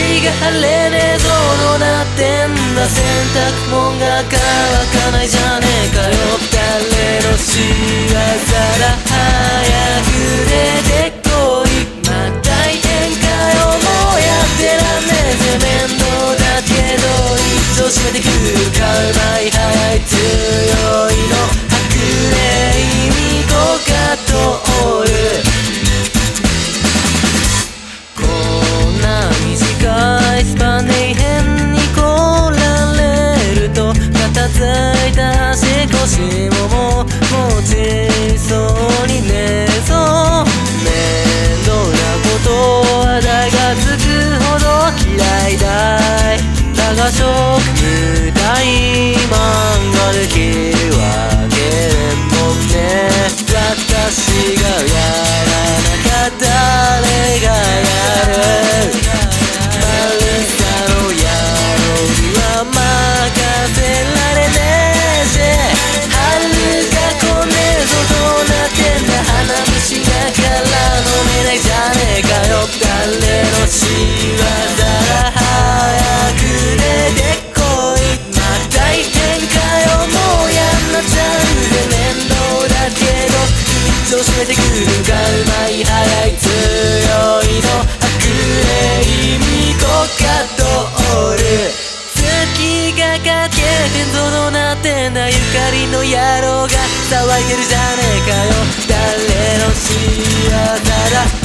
日が晴れねえぞどうなってんだ洗濯物が乾かないじゃねえかよ誰の仕業だ早く出てこいまあ大変かよもうやってらんねえぜ面倒だけど一応締めてくる買う前早い強いの白麗巫女か通るこんな短いスパンで異変に来られると片付いたし腰もも持ちそうにねえぞ面倒なことはだがつくほど嫌いだいだが職務大漫画できるわけでもね私がやらなかった誰がやるマルサの野郎には任せられねえぜ春が来ねえぞどうなってんだ花虫だから飲めないじゃねえかよ誰の仕業だ早く出てこいまあ大変かよもうやんなっちゃうぜ面倒だけど一応締めてくるがうまい早い強いの白麗巫女か通る月がかけてんぞどうなってんだゆかりの野郎が騒いでるじゃねえかよ誰の仕業だ